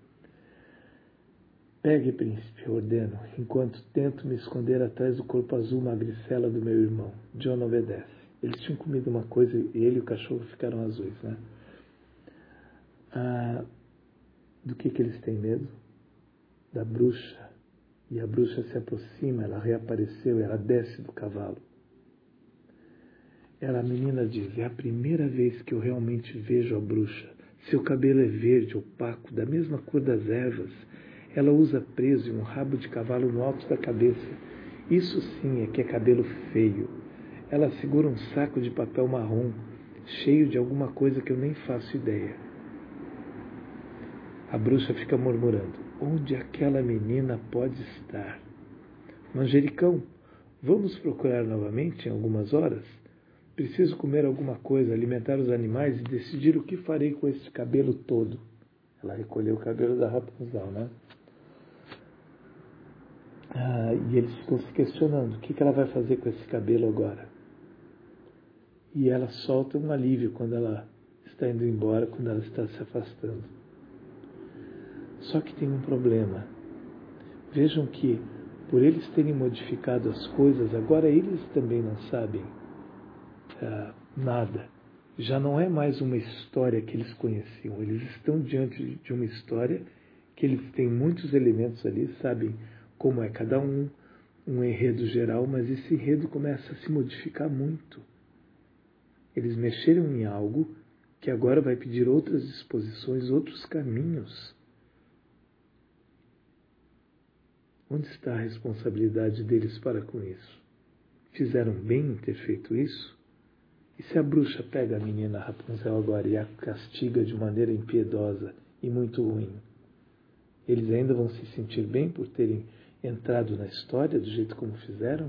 Pegue, príncipe, ordeno, enquanto tento me esconder atrás do corpo azul magricela do meu irmão. Jonah obedece. Eles tinham comido uma coisa e ele e o cachorro ficaram azuis, né? Do que eles têm medo? Da bruxa. E a bruxa se aproxima, ela reapareceu, ela desce do cavalo. A menina diz: é a primeira vez que eu realmente vejo a bruxa. Seu cabelo é verde, opaco, da mesma cor das ervas. Ela usa preso em um rabo de cavalo no alto da cabeça. Isso sim é que é cabelo feio. Ela segura um saco de papel marrom, cheio de alguma coisa que eu nem faço ideia. A bruxa fica murmurando: onde aquela menina pode estar? Manjericão, vamos procurar novamente em algumas horas? Preciso comer alguma coisa, alimentar os animais e decidir o que farei com este cabelo todo. Ela recolheu o cabelo da Rapunzel, né? E eles ficam se questionando: o que ela vai fazer com esse cabelo agora? E ela solta um alívio quando ela está indo embora, quando ela está se afastando. Só que tem um problema. Vejam que, por eles terem modificado as coisas, agora eles também não sabem nada. Já não é mais uma história que eles conheciam. Eles estão diante de uma história que eles têm muitos elementos ali, sabem como é cada um enredo geral, mas esse enredo começa a se modificar muito. Eles mexeram em algo que agora vai pedir outras disposições, outros caminhos. Onde está a responsabilidade deles para com isso? Fizeram bem em ter feito isso? E se a bruxa pega a menina Rapunzel agora e a castiga de maneira impiedosa e muito ruim? Eles ainda vão se sentir bem por terem entrado na história do jeito como fizeram?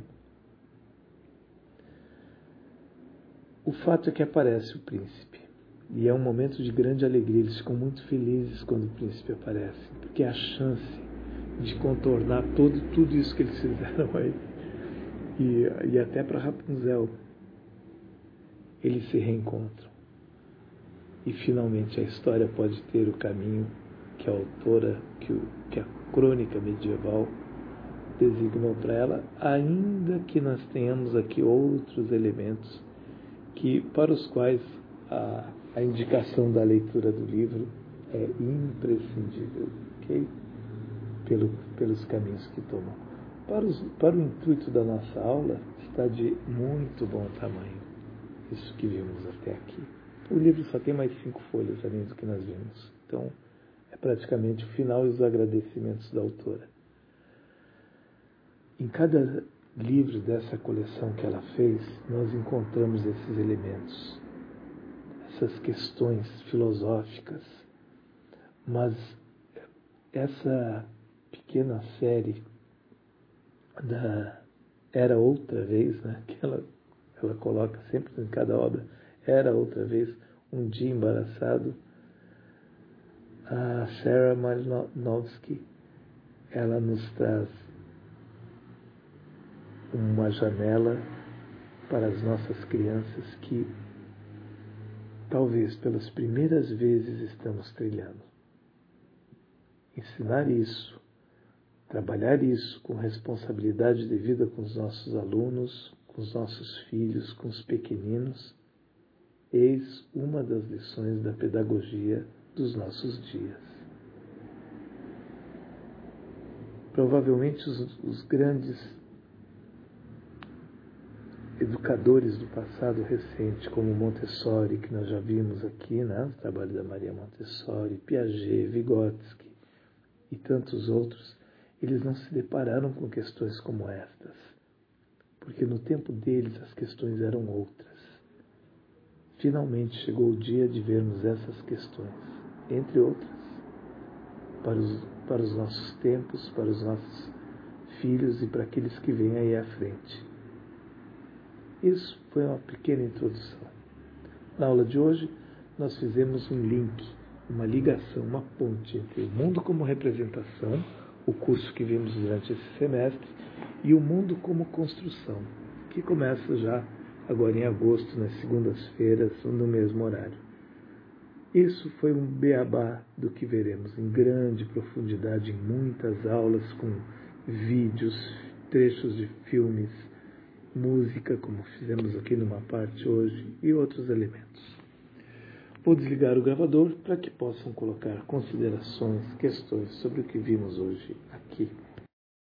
O fato é que aparece o príncipe. E é um momento de grande alegria. Eles ficam muito felizes quando o príncipe aparece, porque é a chance de contornar tudo isso que eles fizeram aí. E até para Rapunzel, eles se reencontram. E finalmente a história pode ter o caminho que a autora, que a crônica medieval designou para ela, ainda que nós tenhamos aqui outros elementos para os quais a indicação da leitura do livro é imprescindível, ok? Pelos caminhos que tomam. Para o intuito da nossa aula, está de muito bom tamanho isso que vimos até aqui. O livro só tem mais 5 folhas além do que nós vimos. Então, é praticamente o final e os agradecimentos da autora. Em cada livro dessa coleção que ela fez, nós encontramos esses elementos, essas questões filosóficas. Mas essa pequena série da Era Outra Vez, né, que ela coloca sempre em cada obra, Era Outra Vez, Um Dia Embaraçado, a Sarah Malinovsky, ela nos traz uma janela para as nossas crianças que talvez pelas primeiras vezes estamos trilhando. Ensinar isso, trabalhar isso com responsabilidade devida com os nossos alunos, com os nossos filhos, com os pequeninos, eis uma das lições da pedagogia dos nossos dias. Provavelmente os grandes educadores do passado recente, como Montessori, que nós já vimos aqui, né, o trabalho da Maria Montessori, Piaget, Vygotsky e tantos outros, eles não se depararam com questões como estas, porque no tempo deles as questões eram outras. Finalmente chegou o dia de vermos essas questões, entre outras, para os nossos tempos, para os nossos filhos e para aqueles que vêm aí à frente. Isso foi uma pequena introdução. Na aula de hoje, nós fizemos um link, uma ligação, uma ponte entre o mundo como representação, o curso que vimos durante esse semestre, e o mundo como construção, que começa já agora em agosto, nas segundas-feiras, no mesmo horário. Isso foi um beabá do que veremos em grande profundidade em muitas aulas, com vídeos, trechos de filmes, música, como fizemos aqui numa parte hoje, e outros elementos. Vou desligar o gravador para que possam colocar considerações, questões sobre o que vimos hoje aqui.